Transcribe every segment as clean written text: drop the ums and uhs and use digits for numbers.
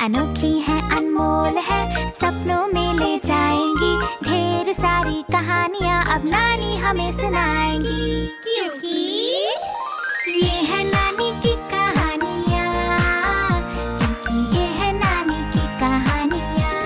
अनोखी है, अनमोल है, सपनों में ले जाएंगी। ढेर सारी कहानियाँ अब नानी हमें सुनाएंगी, क्योंकि ये है नानी की कहानियाँ, क्योंकि ये है नानी की कहानियाँ।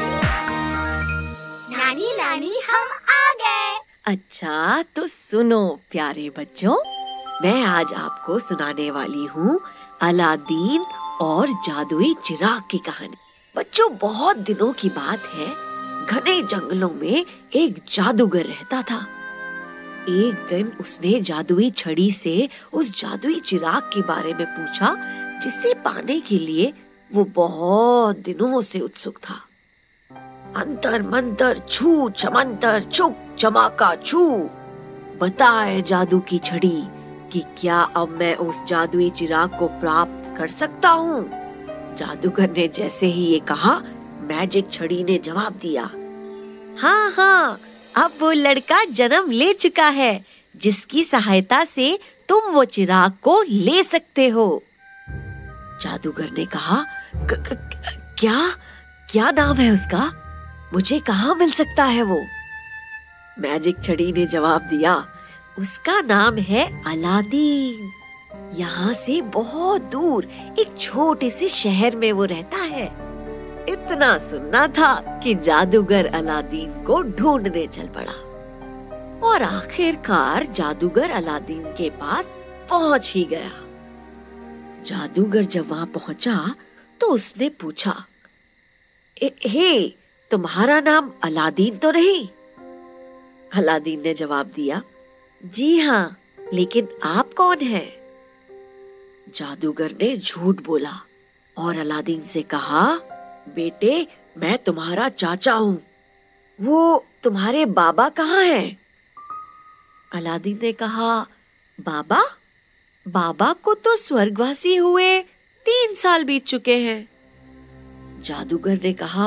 नानी नानी हम आ गए। अच्छा तो सुनो प्यारे बच्चों, मैं आज आपको सुनाने वाली हूँ अलादीन और जादुई चिराग की कहानी। बच्चों, बहुत दिनों की बात है, घने जंगलों में एक जादूगर रहता था। एक दिन उसने जादुई छड़ी से उस जादुई चिराग के बारे में पूछा, जिसे पाने के लिए वो बहुत दिनों से उत्सुक था। अंतर मंतर छू चमंतर छुक चमाका छू, बताए जादू की छड़ी कि क्या अब मैं उस जादुई चिराग को प्राप्त कर सकता हूँ। जादूगर ने जैसे ही ये कहा, मैजिक छड़ी ने जवाब दिया, हाँ हाँ, अब वो लड़का जन्म ले चुका है, जिसकी सहायता से तुम वो चिराग को ले सकते हो। जादूगर ने कहा, क्या क्या नाम है उसका? मुझे कहाँ मिल सकता है वो? मैजिक छड़ी ने जवाब दिया, उसका नाम है अलादीन। यहाँ से बहुत दूर एक छोटे से शहर में वो रहता है। इतना सुनना था कि जादूगर अलादीन को ढूंढने चल पड़ा और आखिरकार जादूगर अलादीन के पास पहुंच ही गया। जादूगर जब वहां पहुंचा तो उसने पूछा, हे, तुम्हारा नाम अलादीन तो नहीं? अलादीन ने जवाब दिया, जी हाँ, लेकिन आप कौन हैं? जादूगर ने झूठ बोला और अलादीन से कहा, बेटे, मैं तुम्हारा चाचा हूँ। वो तुम्हारे बाबा कहाँ हैं? अलादीन ने कहा, बाबा? बाबा को तो स्वर्गवासी हुए 3 साल बीत चुके हैं। जादूगर ने कहा,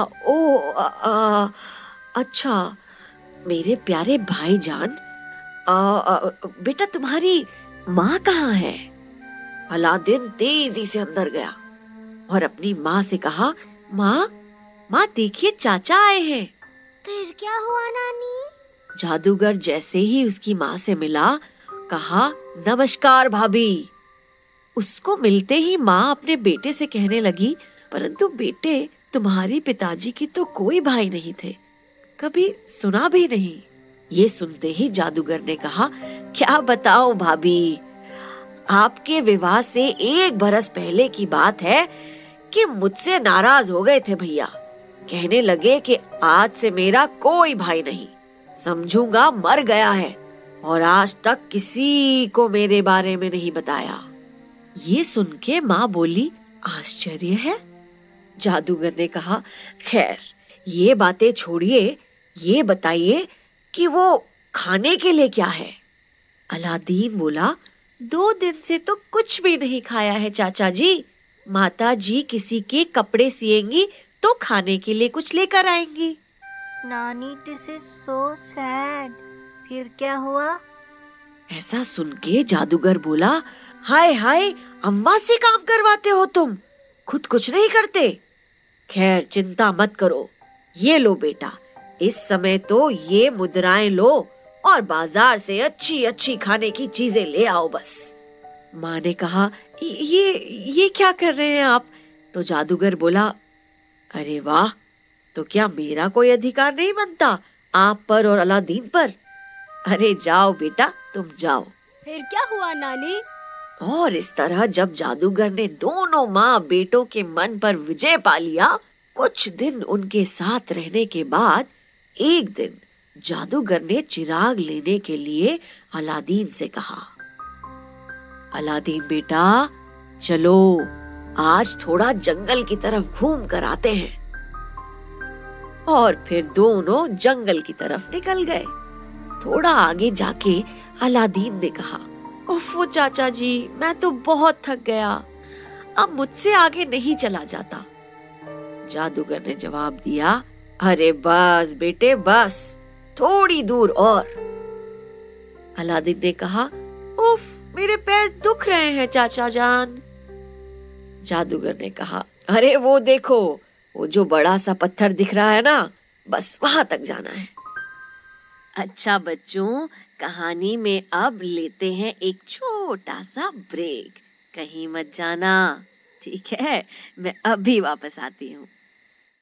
अच्छा, मेरे प्यारे भाईजान, बेटा तुम्हारी माँ कहाँ है? अलादीन तेजी से अंदर गया और अपनी माँ से कहा, माँ देखिए, चाचा आए हैं। फिर क्या हुआ नानी? जादूगर जैसे ही उसकी माँ से मिला, कहा, नमस्कार भाभी। उसको मिलते ही माँ अपने बेटे से कहने लगी, परंतु बेटे, तुम्हारी पिताजी की तो कोई भाई नहीं थे, कभी सुना भी नहीं। ये सुनते ही जादूगर ने कहा, क्या बताऊं भाभी, आपके विवाह से 1 बरस पहले की बात है कि मुझसे नाराज हो गए थे भैया। कहने लगे कि आज से मेरा कोई भाई नहीं, समझूंगा मर गया है, और आज तक किसी को मेरे बारे में नहीं बताया। ये सुन के माँ बोली, आश्चर्य है। जादूगर ने कहा, खैर ये बातें छोड़िए, ये बताइए कि वो खाने के लिए क्या है? अलादीन बोला, 2 दिन से तो कुछ भी नहीं खाया है चाचा जी। माता जी किसी के कपड़े सिएंगी तो खाने के लिए कुछ लेकर आएंगी। नानी, दिस इज सो सैड। फिर क्या हुआ? ऐसा सुन के जादूगर बोला, हाय हाय, अम्मा से काम करवाते हो तुम, खुद कुछ नहीं करते। खैर चिंता मत करो, ये लो बेटा, इस समय तो ये मुद्राएं लो और बाजार से अच्छी अच्छी खाने की चीजें ले आओ बस। माँ ने कहा, ये क्या कर रहे हैं आप? तो जादूगर बोला, अरे वाह, तो क्या मेरा कोई अधिकार नहीं बनता आप पर और अलादीन पर? अरे जाओ बेटा, तुम जाओ। फिर क्या हुआ नानी? और इस तरह जब जादूगर ने दोनों माँ बेटों के मन पर विजय पा लिया, कुछ दिन उनके साथ रहने के बाद एक दिन जादूगर ने चिराग लेने के लिए अलादीन से कहा, अलादीन बेटा, चलो आज थोड़ा जंगल की तरफ घूम कर आते हैं। और फिर दोनों जंगल की तरफ निकल गए। थोड़ा आगे जाके अलादीन ने कहा, उफ़ चाचा जी, मैं तो बहुत थक गया, अब मुझसे आगे नहीं चला जाता। जादूगर ने जवाब दिया, अरे बस बेटे बस, थोड़ी दूर और। अलादीन ने कहा, उफ, मेरे पैर दुख रहे हैं चाचा जान। जादूगर ने कहा, अरे वो देखो, वो जो बड़ा सा पत्थर दिख रहा है ना, बस वहां तक जाना है। अच्छा बच्चों, कहानी में अब लेते हैं एक छोटा सा ब्रेक। कहीं मत जाना, ठीक है? मैं अभी वापस आती हूँ।